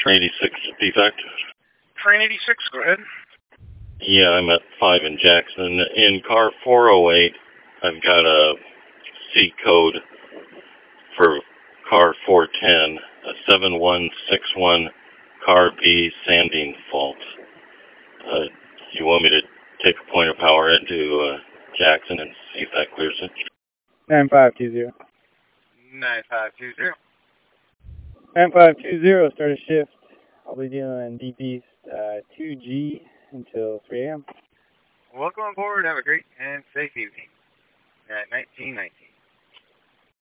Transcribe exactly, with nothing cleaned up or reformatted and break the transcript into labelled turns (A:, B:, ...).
A: Train eighty-six defect.
B: Train eighty-six, go ahead.
A: Yeah, I'm at five in Jackson. In car four oh eight, I've got a C code for car four ten, a seven one six one car B sanding fault. Uh, you want me to take a point of power into uh, Jackson and see if that clears it?
C: nine five two zero.
B: nine five two zero.
C: nine five two zero, start a shift. I'll be doing deep east uh, two G until three A M
B: Welcome aboard. Have a great and safe evening at nineteen nineteen.